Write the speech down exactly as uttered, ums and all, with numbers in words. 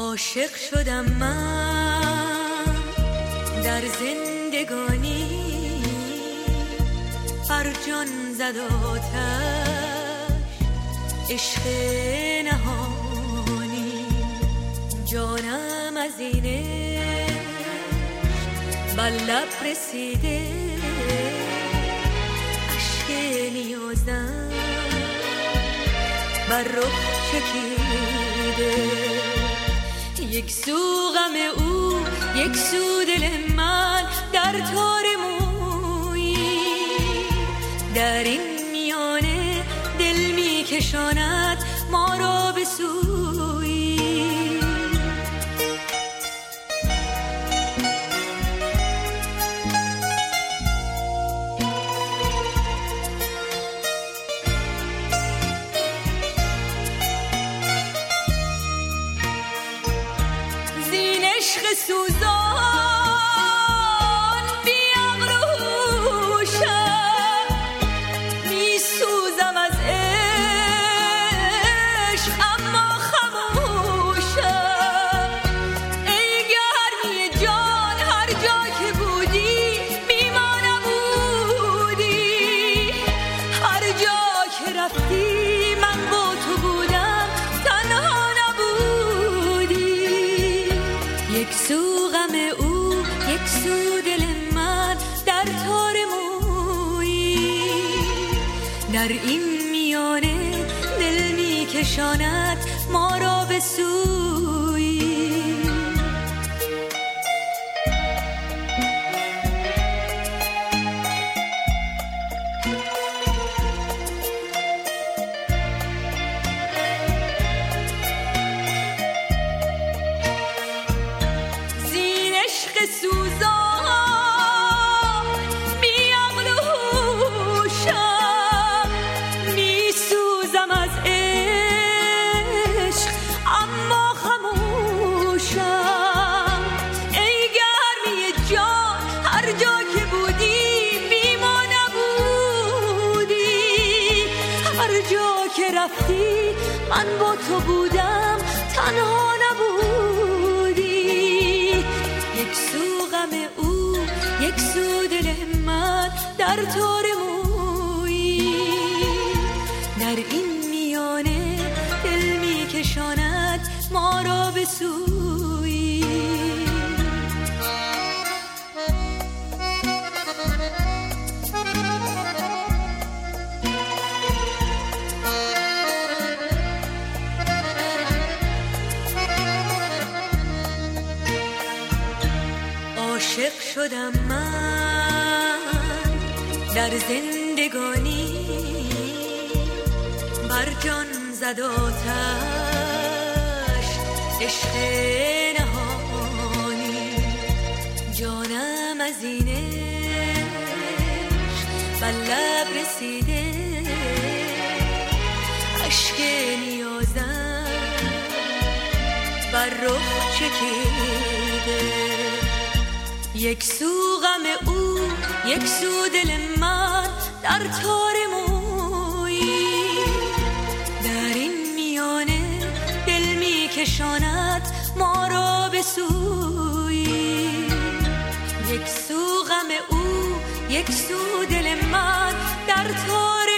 عاشق شدم من در زندگانی، بر جان زد آتش عشق نهانی. جانم از این عشق بر لب رسیده، اشک نیازم بر رخ چکیده. یک سو غم او، یک سو دل من در تار مویی. در این میانه دل می کشاند ما را به سویی. عشق سوزان بی عقل و هوشم، می سوزم از عشق اما خموشم. ای گرمی جان هر جا که بودی بی ما نبودی. هر جا که رفتی من با تو بودم، تنها نبودی. یک سو غم او، یک سو دل من در تار مویی. در این میانه دل می کشاند ما را به سویی. سوزان بی عقل و هوشم، می سوزم از عشق اما خموشم. ای گرمی جان هر جا که بودی بی ما نبودی. هر جا که رفتی من با تو بودم، تنها یک سو دل من در تار مویی. در این میانه دل می کشاند ما را به سویی. عاشق شدم من در زندگانی، بر جان زد آتش عشق نهانی. جانم از این عشق بر لب رسیده، اشک نیازم بر رخ چکیده. یک سو غم او، یک سو دل من در تار مویی. در این میانه دل می کشاند ما را به سویی. یک سو غم او، یک سو دل من در تار